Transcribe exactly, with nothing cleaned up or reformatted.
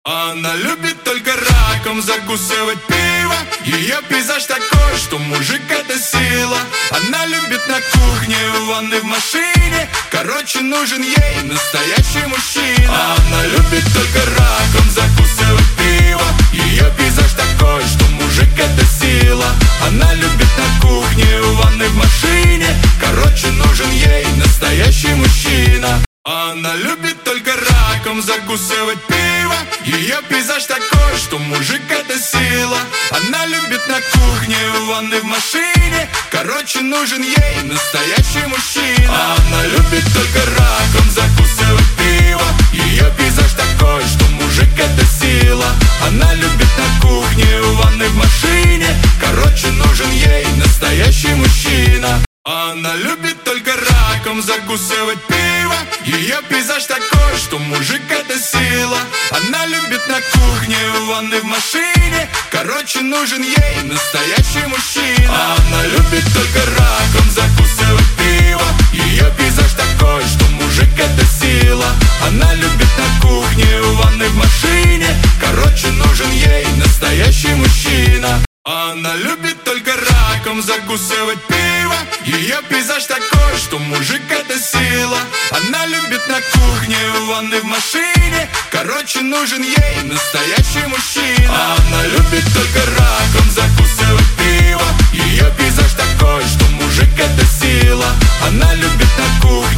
Она любит только раком закусывать пиво. Ее пейзаж такой, что мужик это сила. Она любит на кухне, в ванной, в машине. Короче, нужен ей настоящий мужчина. Она любит только раком закусывать пиво. Ее пейзаж такой, что мужик это сила. Она любит на кухне, в ванной, в машине. Короче, нужен ей настоящий мужчина. Она любит только раком закусывать пиво. Ее пейзаж такой, что мужик это сила. Она любит на кухне, в ванной, в машине. Короче, нужен ей настоящий мужчина. Она любит только раком закусывать пиво. Ее пейзаж такой, что мужик это сила. Она любит на кухне, в ванной, в машине. Короче, нужен ей настоящий мужчина. Она любит только раком закусывать пиво. Ее пейзаж такой, что мужик это сила. Она любит на кухне, в ванной, в машине. Короче, нужен ей настоящий мужчина. Она любит только раком закусывать пиво. Ее пейзаж такой, что мужик это сила. Она любит на кухне, в ванной, в машине. Короче, нужен ей настоящий мужчина. Она любит только раком закусывать пиво. Ее пейзаж такой, что мужик это сила. Она любит на кухне, в ванной, в машине. Короче, нужен ей настоящий мужчина. Она любит только раком закусывать пиво. Ее пейзаж такой, что мужик это сила. Она любит на кухне.